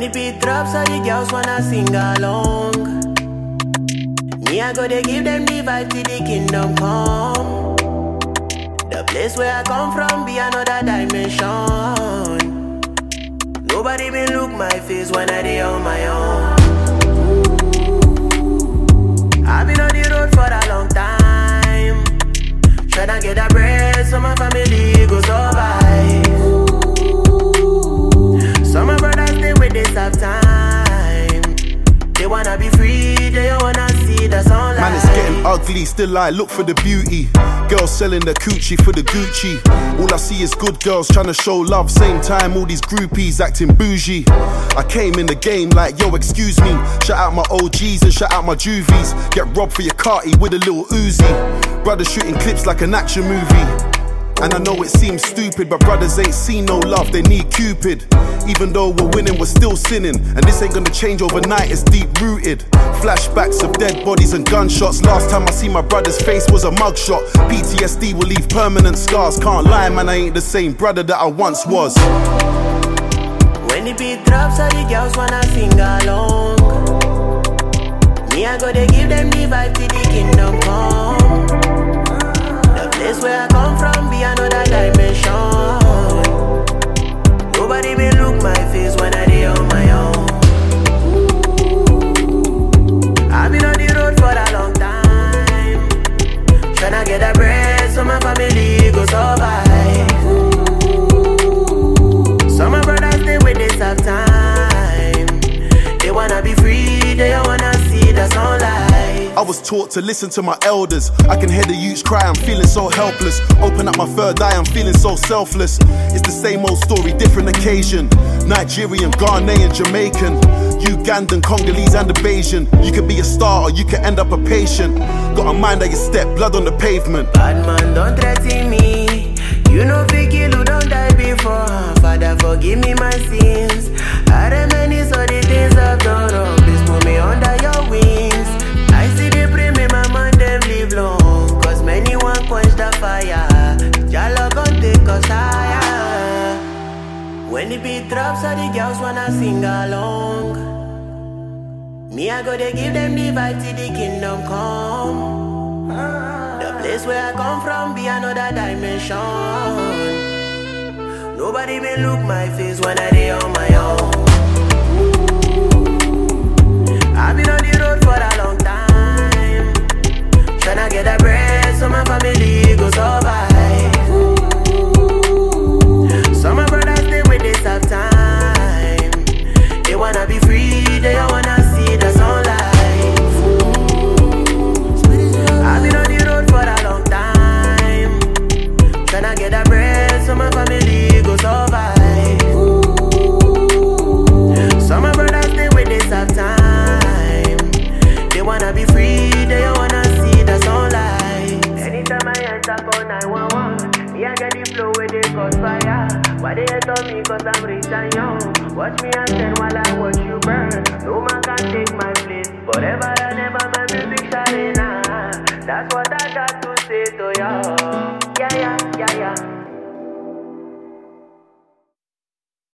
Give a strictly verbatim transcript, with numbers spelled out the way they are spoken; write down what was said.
When the beat drops, all the girls wanna sing along. Me, I go to give them the vibe till the kingdom come. The place where I come from be another dimension. Nobody been look my face when I dey on my own. I've been on the road for a long time, tryna get a bread so my family go survive. Some my brothers stay with this half time. They wanna be free, they wanna see the sunlight. Man, it's getting ugly, still I look for the beauty. Girls selling the coochie for the Gucci. All I see is good girls trying to show love. Same time, all these groupies acting bougie. I came in the game like, yo, excuse me. Shout out my O Gs and shout out my juvies. Get robbed for your carty with a little Uzi. Brothers shooting clips like an action movie. And I know it seems stupid, but brothers ain't seen no love, they need Cupid. Even though we're winning, we're still sinning. And this ain't gonna change overnight, it's deep rooted. Flashbacks of dead bodies and gunshots. Last time I see my brother's face was a mugshot. P T S D will leave permanent scars. Can't lie, man, I ain't the same brother that I once was. When the beat drops, all the girls wanna sing along. Me, I go to give them the vibe till the kingdom come. The place where I come from be another dimension. Nobody been look my face when I dey on my own. I've been on the road for a long time, tryna get a bread so my family go survive. Some my brothers stay with this half time. They wanna be free, they wanna see the sunlight. I was taught to listen to my elders. I can hear the youths cry, I'm feeling so helpless. Open up my third eye, I'm feeling so selfless. It's the same old story, different occasion. Nigerian, Ghanaian, Jamaican, Ugandan, Congolese and a Bayesian. You could be a star or you could end up a patient. Got a mind that you step, blood on the pavement. Bad man, don't threaten me. You know fi kill who don't die before. Father, forgive me my sins. I reminisce all the things I've done wrong. Please put me under your wings. I see they pray me my man them live long. Cause many want quench the fire. Jalo gon' take us higher. When the beat drops, all the girls wanna sing along. Me, I go to give them the vibe till the kingdom come. The place where I come from be another dimension. Nobody may look my face when I dey on my own. I've been on the road for a long time, tryna get a bread so my family go survive. Some my brothers stay with this half time. They wanna be free, they wanna see the sunlight. I've been on the road for a long time, tryna get a bread so my family go survive. Some my brothers stay with this half time. They wanna be free, they wanna see the sunlight. Anytime I enter for nine one one, me I get the flow where they cause fire. Why they hate on me cause I'm rich and young. Watch me and stand while I watch you burn. No man can take my place, forever and ever my music shining. That's what I got to say to y'all. Yeah, yeah, yeah, yeah.